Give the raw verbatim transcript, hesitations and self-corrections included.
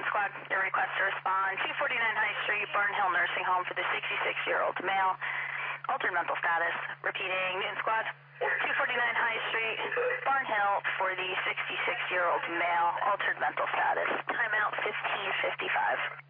Squad, your request to respond. two forty-nine High Street, Barn Hill Nursing Home for the sixty-six-year-old male. Altered mental status. Repeating, Newton Squad. two forty-nine High Street, Barn Hill for the sixty-six-year-old male. Altered mental status. Timeout fifteen fifty-five.